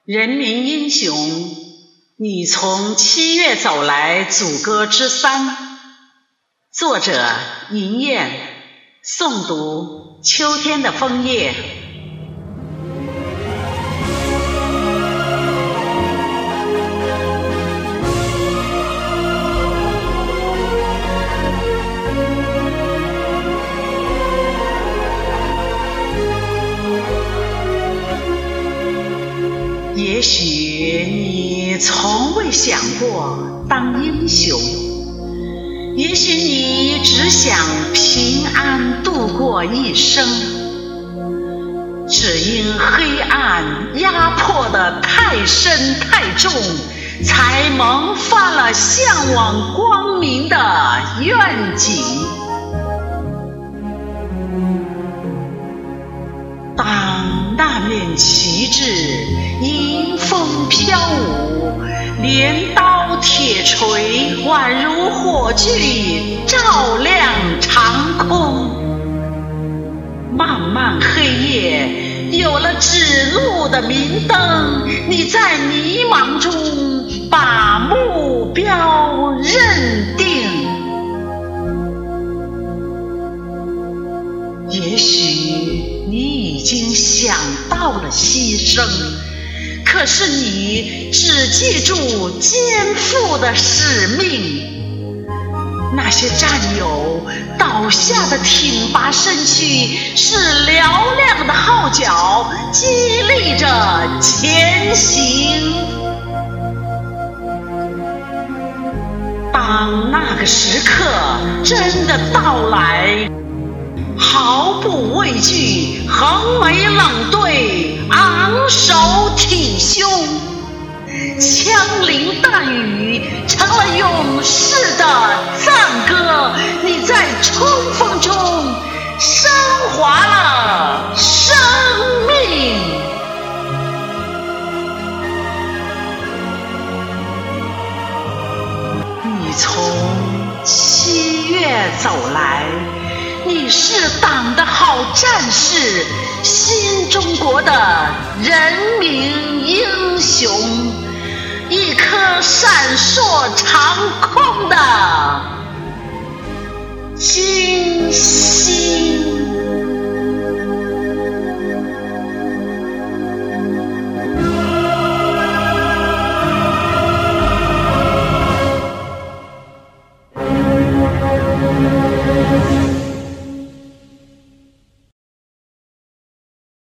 人民英雄，你从7月走来，祖歌之3。作者银燕，诵读秋天的枫叶。也许你从未想过当英雄，也许你只想平安度过一生，只因黑暗压迫得太深太重，才萌发了向往光明的愿景。当那面旗帜迎风飘舞，镰刀铁锤宛如火炬照亮长空，漫漫黑夜有了指路的明灯，你在迷茫中把目标认定。也许你已经想到了牺牲，可是你只记住肩负的使命。那些战友倒下的挺拔身躯，是嘹亮的号角，激励着前行。当那个时刻真的到来，毫不畏惧，横眉冷对，昂首挺胸，枪林弹雨成了勇士的赞歌，你在冲锋中升华了生命。你从7月走来，你是党的好战士，新中国的人民英雄，一颗闪烁长空的金星。